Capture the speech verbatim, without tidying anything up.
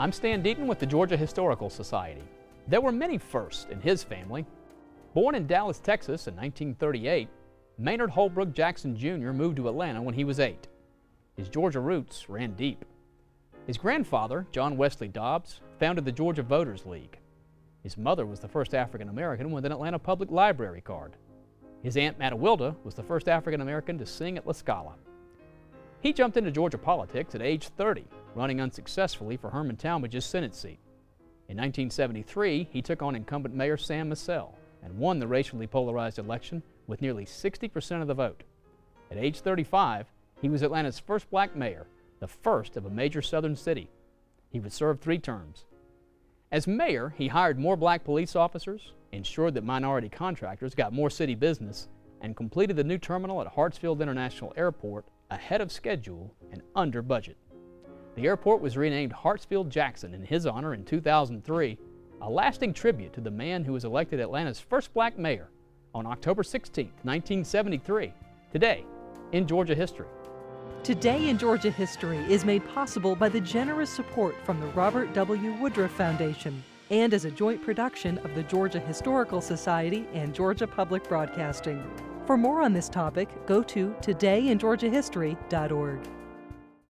I'm Stan Deaton with the Georgia Historical Society. There were many firsts in his family. Born in Dallas, Texas in nineteen thirty-eight, Maynard Holbrook Jackson Junior moved to Atlanta when he was eight. His Georgia roots ran deep. His grandfather, John Wesley Dobbs, founded the Georgia Voters League. His mother was the first African American with an Atlanta Public Library card. His aunt Mattawilda was the first African American to sing at La Scala. He jumped into Georgia politics at age thirty, running unsuccessfully for Herman Talmadge's Senate seat. In nineteen seventy-three, he took on incumbent Mayor Sam Massell and won the racially polarized election with nearly sixty percent of the vote. At age thirty-five, he was Atlanta's first black mayor, the first of a major southern city. He would serve three terms. As mayor, he hired more black police officers, ensured that minority contractors got more city business, and completed the new terminal at Hartsfield International Airport ahead of schedule and under budget. The airport was renamed Hartsfield-Jackson in his honor in two thousand three, a lasting tribute to the man who was elected Atlanta's first black mayor on October sixteenth, nineteen seventy-three, today in Georgia history. Today in Georgia History is made possible by the generous support from the Robert W. Woodruff Foundation and as a joint production of the Georgia Historical Society and Georgia Public Broadcasting. For more on this topic, go to today in georgia history dot org.